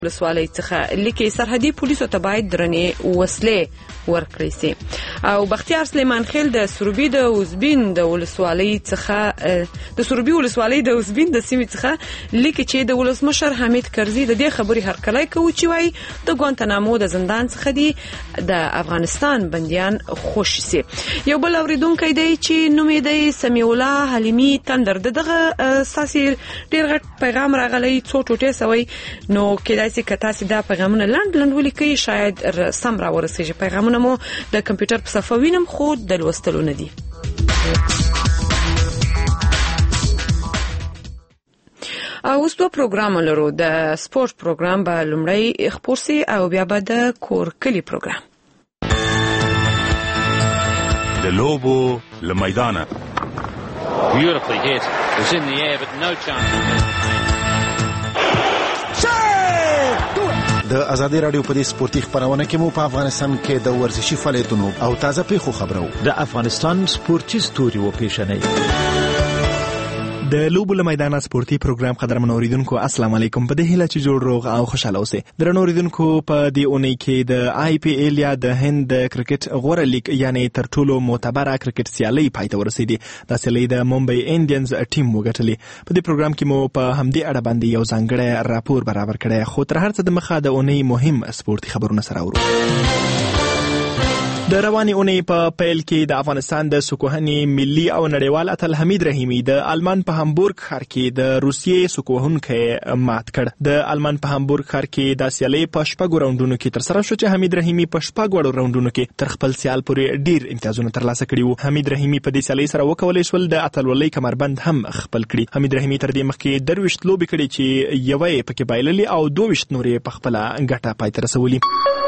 ولسوالۍ څخه لیکي سرحدي پولیسو ته باید درنې وسلې ورکړي سي. او بختیار سلیمان خیل د سروبي د اوزبین د ولسوالۍ څخه د سروبي ولسوالۍ د اوزبین د سیمې څخه لیکي چې د ولسمشر حمید کرزي د دې خبرې هرکلی کوي چې وايي د ګوانتنامو د زندان څخه دي د افغانستان بنديان خوش سي. یو بل اوریدونکو دی چې نوم یې دی سمیع الله حلیمی تندر دغه ساسي ډیر غټ پیغام راغلی څو ټوټې سوی نو کېدای شي که تاسو دا پیغامونه لاند ولیکئ شاید سم را ورسیږي. پیغامونه مو د کمپیوټر په صفحه وینم خو د لوستلو نه دي. اوس دوه پروګرام لرو. د سپورت پروګرام به لومړی خپور سي او بیا به د کور کلی پروګرام. د لوبو له میدانه Beautifully hit. It was in the air but no chance. د ازادي رادیو په دې سپورتي خبرونه کې مو په افغانستان کې د ورزشي فعالیتونو او تازه پیښو خبرو د افغانستان سپورتي ستوري و پیښنې د لوبو له میدانه سپورتي پروګرام قدرمن اوریدونکو السلام علیکم. په دې هیله چې جوړ روغ او خوشاله اوسئ. درنو اوریدونکو په دې اونۍ کې د IPL یا د هند د کرکټ غوره لیګ یعنی تر ټولو معتبره کرکټ سیالي پای ته ورسېدې. د سیالي د ممبئی انډینز ټیم وګټلې. په دې پروګرام کې مو په همدې اړه باندې یو ځانګړی راپور برابر کړی. خو تر هر څه د مخه د اونۍ مهم سپورتي خبرونه سره ورو. د رواني اونۍ په پیل کې د افغانستان د سکوهنې ملي او نړیوال اتل حمید رحیمی د آلمان په هامبورګ ښار کې د روسیې سکوهونکی مات کړ. د آلمان په هامبورګ ښار کې د سیالۍ په 6 راوندونو کې تر سره شو چې حمید رحیمی په 6 راوندونو کې تر خپل سیال پورې ډیر امتیازونه ترلاسه کړي وو. حمید رحیمی په دې سیالۍ سره وکولای شول د اتلولۍ کمربند هم خپل کړي. حمید رحیمی تر دې مخکې 23 لوبې کړي چې یوه پکې بایللې او 22 نورې په خپل ګټه پای ته رسولي.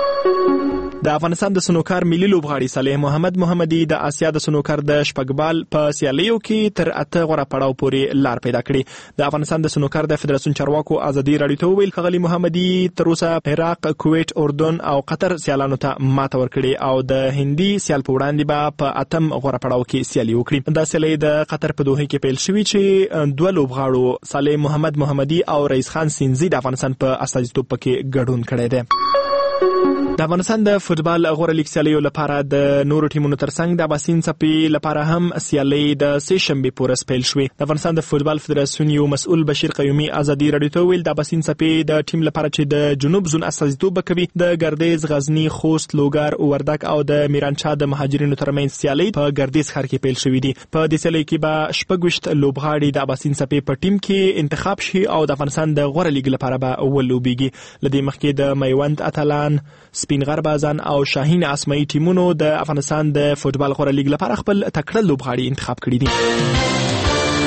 د افغانستان د سنوکار ملي لوبغاړي صالح محمد محمدي د آسیا د سنوکار د شپږبال په سیالیو کې تر 8 غوره پړاو پورې لار پیدا کړې. د افغانستان د سنوکار د فدراسیون چارواکو ازادي رادیو ته ویل ښاغلي محمدي تر اوسه عراق، کویت، اردن او قطر سیالانو ته ماته ورکړي او د هندي سیال په وړاندې به په 8 غوره پړاو کې سیالي وکړي. دا سیالي د قطر په دوحه کې پیل شوې چې دوه لوبغاړو صالح محمد محمدي او رئیس خان سینزي د افغانستان په استازیتوب کې ګډون کړی دی. د افغانستان د فوتبال غوره لیګ سیالیو لپاره د نورو ټیمونو ترڅنګ د اباسین څپې لپاره هم سیالۍ د سه شنبې پورې پیل شوې. د افغانستان د فوتبال فدراسیون یو مسؤل بشیر قیومي ازادي رادیو ته ویل د اباسین څپې د ټیم لپاره چې د جنوب زون استازیتوب کوي د ګردیز، غزنی، خوست، لوګر، وردګ او د میرانشاه د مهاجرینو ترمنځ سیالۍ په ګردیز ښار کې پیل شوې دي. په دې سیالۍ کې به 26 لوبغاړي د اباسین څپې په ټیم کې انتخاب شي او د افغانستان د غوره لیګ لپاره به ولوبېږي. لدې مخکې د میوند اتلان، سپین غر بازان او شاهین اسماعی ټیمونو د افغانستان د فوتبال غوره لیګ لپاره خپل تکړه لوبغاړي انتخاب کړي دي.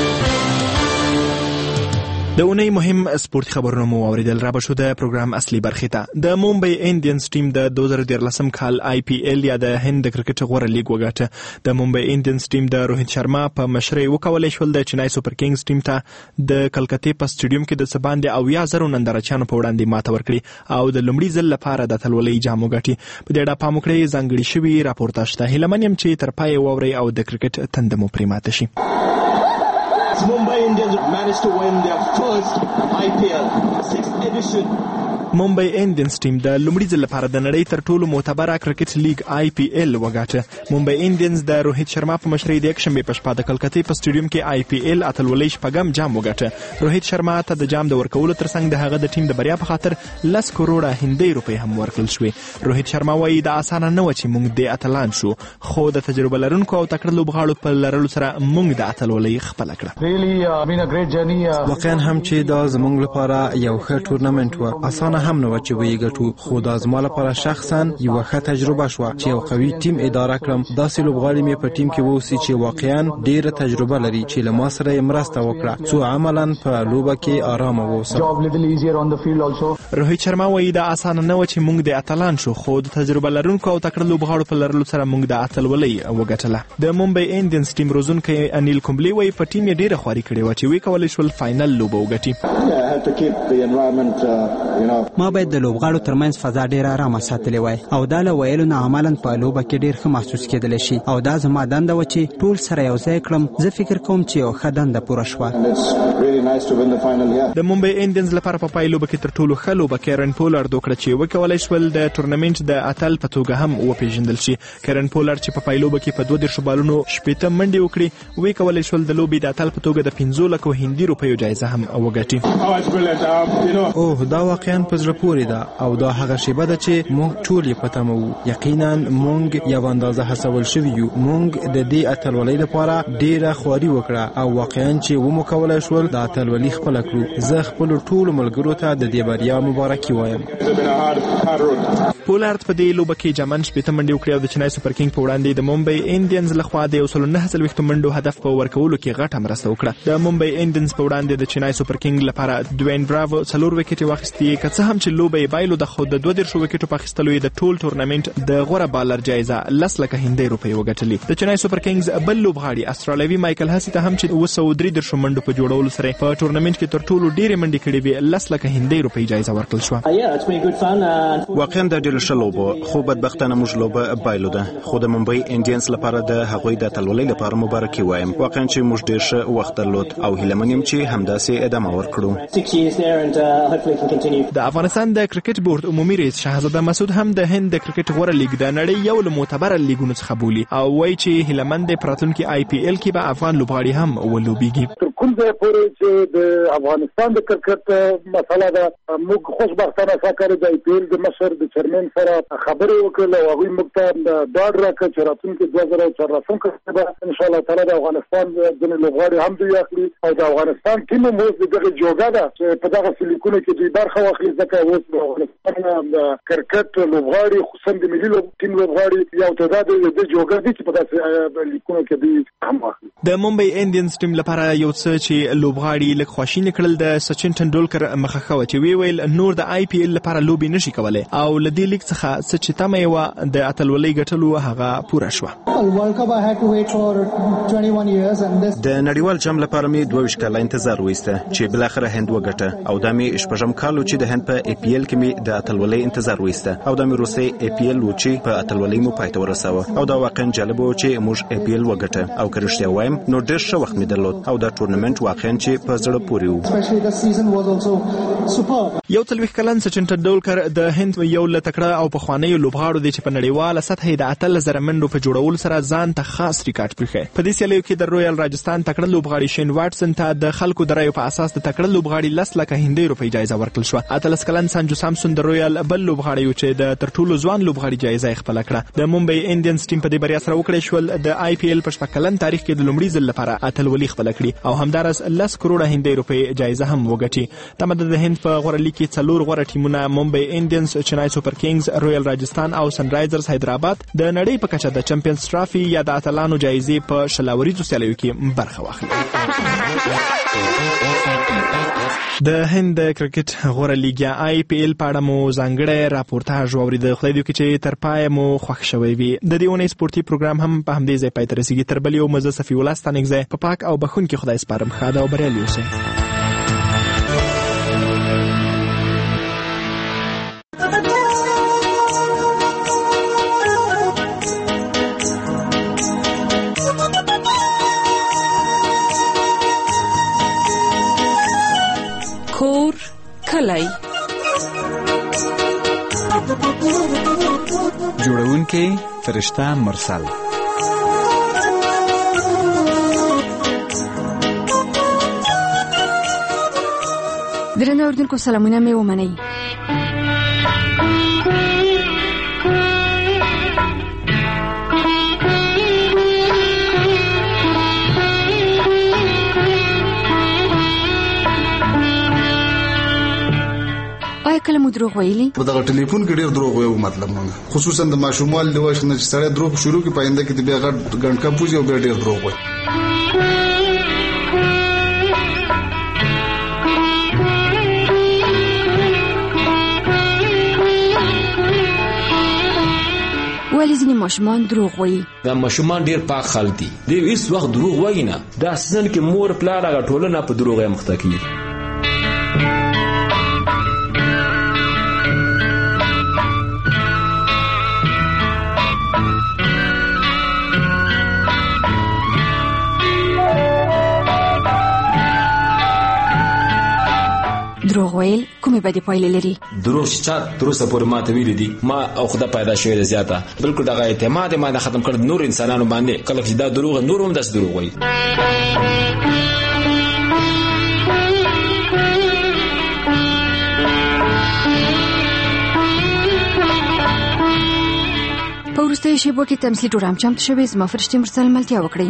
د اونۍ مهم سپورتي خبرونه مو اوریدل. را به شو د پروګرام اصلي برخې ته. د ممبئی انډینز ټیم د 2013 کال IPL یا د هند د کرکټ غوره لیګ وګټه. د ممبئی انډینز ټیم د روهیت شرما په مشرۍ وکولای شول د چنای سوپر کینګز ټیم ته د کلکتې په سټیډیوم کې د سباندې 80,000 نندارچیانو په وړاندې ماته ورکړي او د لومړي ځل لپاره د اتلولۍ جام وګټي. په دې اړه پام وکړئ ځانګړي شوي راپورتاژ ته. هیله من یم چې تر پایه واورئ او د کرکټ تنده مو پرې ماته شي. Mumbai Indians managed to win their first IPL 6th edition. ممبئی انډینز ټیم د لومړي ځل لپاره د نړۍ تر ټولو معتبره کرکټ لیګ IPL وګاټه. ممبئی انډینز د روهیت شرما په مشرۍ د یکشنبې په شپه د کلکتې په سټیډیوم کې IPL اتلولۍ شپږم جام وګاټه. روهیت شرما ته د جام د ورکولو ترڅنګ د هغه د ټیم د بریا په خاطر 10 کروڑه هندۍ روپۍ هم ورکړل شوې. روهیت شرما وايي د اسانه نه و چې موږ د اتلان شو، خو د تجربه لرونکو او تکړه لوبغاړو په لرلو سره موږ د اتلولۍ خپل کړه. واقعا هم چې دا زموږ لپاره یو ښه ټورنمنت و. اسانه هم نه و چې ویګټو، خو دا زما لپاره شخصا یو ښه تجربه شو چې یو قوي ټیم اداره کړم. داسې لوبغاړي مې په ټیم کې ووسی چې واقعا ډیره تجربه لري چې له ما سره مرسته وکړه څو عملاً په لوبه کې آرام ووسم. روهیت شرما وايي دا اسانه نه و چې موږ د اتلان شو، خو د تجربه لرونکو او تکړه لوبغاړو په لرلو سره موږ د اتلولۍ وګټله. د ممبئی انډینز ټیم روزونکی انیل کومبلی وايي په ټیم یې ډیره خواري کړې و چې وی کولای شول فائنل لوبه وګټي. ما باید د لوبغاړو ترمنځ فضا ډیره آرامه ساتلې وای او دا له ویلو نه عملاً په لوبه کې ډیر ښه محسوس کېدلی شي او دا زما دنده وه چې ټول سره یو ځای کړم. زه فکر کوم چې یو ښه دنده پوره شوه. د ممبئی انډینز لپاره په پای لوبه کې تر ټولو ښه لوبه کیرن پولارد وکړه چې وکولای شول د تورنمنت د اتل په توګه هم وپیژندل شي. کیرن پولارد چې په پای لوبه کې په 32 بالونو 80 منډې وکړي وکولای شول د لوبې د اتل په توګه د 15 لک هندي روپیو جایزه هم وګټي. اوه دا واقعا په زړه پورې ده او دا هغه شیبه ده چې موږ ټول یې په تمه وو. یقینا موږ یو اندازه هڅول شوي یو. موږ د دې اتلولۍ لپاره ډیره خواري وکړه او واقعا چې ومو کولای شول د اتلولۍ خپله کړو. زه خپلو ټولو ملګرو ته د دې بریا مبارکي وایم. پولارد په دې لوبه کې جامن 80 منډې وکړې او د چنای سوپر کینګ په وړاندې د ممبئی انډینز لخوا د 109 منډو هدف په ورکولو کې غټه مرسته وکړه. د ممبئی انډینز په وړاندې د چنای سوپر کینګ لپاره دوین براوو 4 وکټې واخیستې. که څه هم چې لوبه یې بایلو د خود د 12 وکټو په اخیستلو د ټول تورنمنت د غوره بالر جایزه 10 لک هندۍ روپۍ وګټلې. د چنای سوپر کینګز بل لوبغاړي استرالیوي مایکل هاسي ته هم چې 233 منډو په جوړولو سره په تورنمنت کې تر ټولو ډېرې منډې کړې وې 10 لک هندۍ روپۍ جایزه ورکړل شوه. واقعا دا ډېره ښه لوبه خو بدبختانه موږ لوبه بایلو ده. خو د ممبئی انډینز لپاره د هغوی د اتلولۍ لپاره مبارکي وایم. واقعا چې موږ ډېر ښه وخت درلود او هیله من یم چې همداسې ادامه ورکړو. د افغانستان د کرکټ بورډ عمومي رئیس شهزاده مسعود هم د هند د کرکټ غوره لیګ د نړۍ یو له معتبره لیګونو څخه بولي او وایي چې هیلمند د پراتونکو IPL کې به افغان لوبغاړي هم ولوبېږي. تر کوم ځای پورې چې د افغانستان د کرکټ مسله ده موږ خوشبختانه ساکر د IPL د مشر د چیرمن سره خبرې وکړل او هغوی موږ ته ډاډ راکړ چې راتلونکي 2014 کې به ان شاء الله تعالی د افغانستان ځینې لوبغاړي هم دوی اخلي او د افغانستان ټیم هم اوس دغه جوګه ده چې په دغه لیکونو کې دوی برخه واخلي. ځکه اوس د افغانستان د کرکټ لوبغاړي خصوصا د ملي ټیم لوبغاړي یو تعداد د جوګه دي چې په داسې لیکونو کې دوی هم واخلي. د ممبئی انډینز ټیم لپاره یو څه چې لوبغاړي لږ خواشیني کړل د سچن ټندولکر مخه خو چې ویل نور د IPL لپاره لوبي نشي کولای او لدې لیګ څخه څه چې تمه یې و د اتلولۍ ګټلو هغه پوره شوه. د نړیوال جام لپاره مې 22 کاله انتظار وایسته چې بل اخر هند وګټه او دا مې شپږم کال چې د هند په IPL کې مې د اتلولۍ انتظار وایسته او دا مې روسي IPL و چې په اتلولۍ مو پای ته ورساوه او دا واقعا جالب و چې موږ IPL وګټه او که رښتیا وایم نو ډېر ښه وخت مې درلود او دا تورنمنت واقعا چې په زړه پورې و. یو 30 کلن سچن ټندولکر د هند یو له تکړه او پخوانیو لوبغاړو دی چې په نړیواله سطح د 8000 منډو په جوړولو سره ځان ته خاص ریکارډ پرېښی. په دې سیالیو کې د رویال راجستان تکړه لوبغاړي شین واټسن ته د خلکو د رایو په اساس د تکړه لوبغاړي 10 لک هندۍ روپۍ جایزه ورکړل شوه. 18 کلن سانجو سامسون د رویال بل لوبغاړي چې د تر ټولو ځوان لوبغاړي جایزه خپل کړه. د ممبئی انډینز ټیم په دې بریا سره وکړی شول د IPL په 8 کلن تاریخ کې د لومړي ځل لپاره اتلولي خپل کړي او همدارس 10 کروڑه هندۍ روپۍ جایزه هم وګټي. تمه د هند په غوړه لیګ کې 4 غوړه ټیمونه ممبئی انډینز، چنای سوپر کینګز، رویال راجستان او سن رایزرز حیدرآباد د نړۍ په کچه د چمپیونز ټرافي یا د اتلانو جایزې په شلاوریزو سیالیو کې برخه واخلي. د هند کرکټ غوړه لیګ یا IPL په اړه مو ځانګړی راپورتاژ واورید. خدای دې وکړي چې تر پای مو خوښ شوی وي. د دې اونۍ سپورتي پروګرام هم په همدې ځای پای ته رسیږي. تر بل یو مزه صفي الله ستانکزی په پاک او بخښونکي خدای سپارم. ښه ده او بریالي اوسئ. کور کلی جوړونکی فرشته مرسل. درنو اوریدونکو سلامونه مې ومنئ. کله مو دروغ ویلي؟ په دغه ټلیفون کې ډېر دروغ ویو. مطلب نه خصوصا د ماشومان له وخت نه چې سړی دروغ شروع کوي پاینده کې بیا غټ ګڼکا پوجي او بیا ډېر دروغ وایي. ولې ځینې ماشومان دروغ وایي؟ دا ماشومان ډېر پاک خلک دي. دوی هېڅ وخت دروغ وایي نه. دا اصلاً کې مور پلار هغه ټولنه په دروغ یې مخته کوي. کومې بدې پایلې لري؟ دروغ چې چا تر اوسه پورې ما ته ویلي دي ما او خدای پیدا شوې ده زیاته بلکل دغه اعتماد ما نه ختم کړ نور انسانانو باندې کله چې دا دروغ نور هم داسې دروغ وایي. په وروستیو شیبو کې تمثیلي ډرام چمتو شوی. زما فرشتې مرسل ملتیا وکړئ.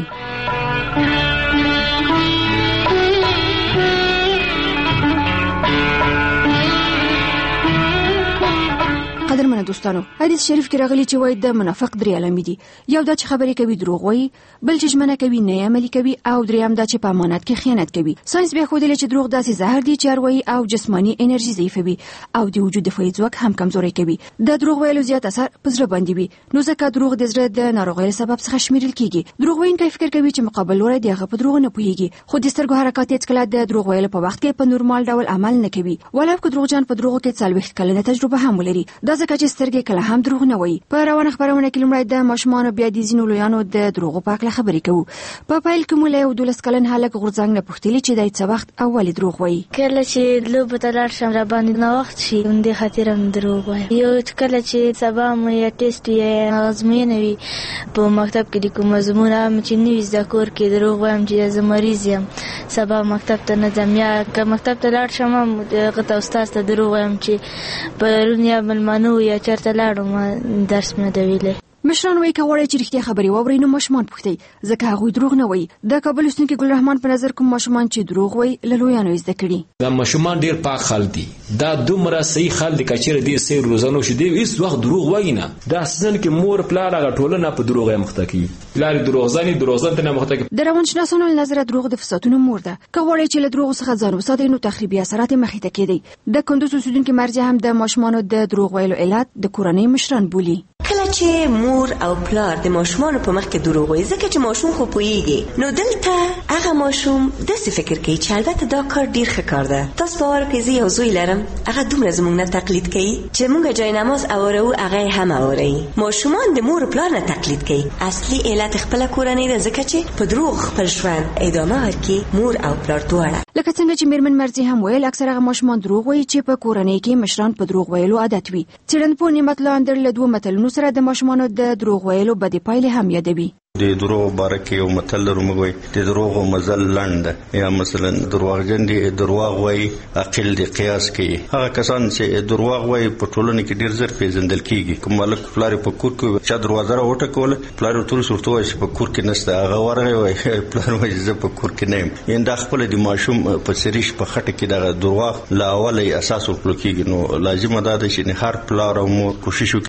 قدرمنه دوستانو، حدیث شریف کې راغلی چې وایي د منافق درې علامې دي. یو دا چې خبرې کوي دروغ وایي، بل چې ژمنه کوي نه عملي کوي، او دریم دا چې په امانت کې خیانت کوي. ساينس بیا ښودلی چې دروغ داسې زهر دي چې اروایي او جسماني انرژي ضعیفوي او د وجود دفاعي ځواک هم کمزوری کوي. د دروغ ویلو زیات اثر په زړه باندې وي، نو ځکه دروغ د زړه د ناروغۍ سبب څخه شمیرل کیږي. دروغ ویونکی فکر کوي چې مقابل لوری د هغه په دروغ نه پوهیږي، خو د سترګو حرکات هیڅ کله د دروغ ویلو په وخت کې په نورمال ډول عمل نه کوي، ولې که دروغجن په دروغو کې 40 کلنه تجربه هم ولري. دا ځکه چې سترګې کله هم دروغ نه وایي. په روانه خبرونه کې لومړی د ماشومانو بیا د ځینو لویانو د دروغو په اړه خبرې کوو. په پیل کې مو له 12 کلن هلک غورځنګ نه پوښتلي چې دای څه وخت اول دروغ وایي. کله چې لوبه ته لاړ شم را باندې نو وخت شي د خاطر هم دروغ وایي. یو کله چې سبا مې یا ټیسټ یا ازموینه وي په مکتب کې د کوم ازموینه چې نیو زده کور کې دروغ وایم چې زه مریض یم سبا مکتب ته نه ځم، یا که مکتب ته لاړ شم هغه ته استاد ته دروغ وایم چې پرون یا ملمانو یا چېرته لاړم درس مې نه ویلی. مشران وایي که غواړئ چې رښتیا خبرې واورئ نو ماشومان پوښتئ، ځکه هغوی دروغ نه وایي. د کابل اوسېدونکي ګل رحمان په نظر کوم ماشومان چې دروغ وایي له لویانو یې زده کړي. دا ماشومان ډېر پاک خلک دي، دا دومره صحیح خلک دي که چېرې دې صحیح روزنه وشي دی هېڅ وخت دروغ وایي نه. دا اصلاً کې مور پلار هغه ټولنه په دروغ یې مخته کوي، پلار یې دروغجن ته نه مخته کوي. د روانشناسانو له نظره دروغ د فسادونو مور ده. که غواړئ چې له دروغو څخه ځان وساتئ نو تخریبي اثرات یې مخې ته کېدی. د کندوز اوسېدونکي مرجع هم د ماشومانو د دروغ ویلو علت د کورنۍ مشران بولي. کله چې مور او پلار د ماشومانو په مخ کې دروغ وایي ځکه چې ماشوم خو پوهیږي، نو دلته هغه ماشوم داسې فکر کوي چې البته دا کار ډیر ښه کار ده. تاسو باور کړئ زه یو زوی لرم، هغه دومره زموږ نه تقلید کوي چې موږ جای نماز اورو هغه هم اوري. ماشومان د مور پلار نه تقلید کوي. اصلي علت خپل کورنۍ ده، ځکه چې په دروغ خپل ژوند ادامه ورکړي مور او پلار دواړه. لکه څنګه چې میرمن مرزي هم ویل اکثره ماشومان دروغ وایي چې په کورنۍ کې مشران په دروغ ویلو عادت وي. څېړنپوه نعمت الله اندر له دوه متلونو سره د ماشومانو د دروغ ویلو بدې پایلې هم یادوي. د دروغ باره کې یو متل لرو موږ وایي د دروغو مزل لنډ ده، یا مثلا درواغجن دي دروغ وایي عقل دي قیاس کوي. هغه کسان چې دروغ وایي په ټولنه کې ډیر زر پیژندل کیږي. کوم مالک پلار په کور کې چې دروازه راوټکول پلار ټول صورت وایي چې په کور کې نشته، هغه ورغی وایي پلار وایي زه په کور کې نه یم. دا خپل د ماشوم په سریش په خټه کې دغه دروغ لا اول اساس ورکول کیږي. نو لازم ده چې هر پلار او مور کوشش وکړي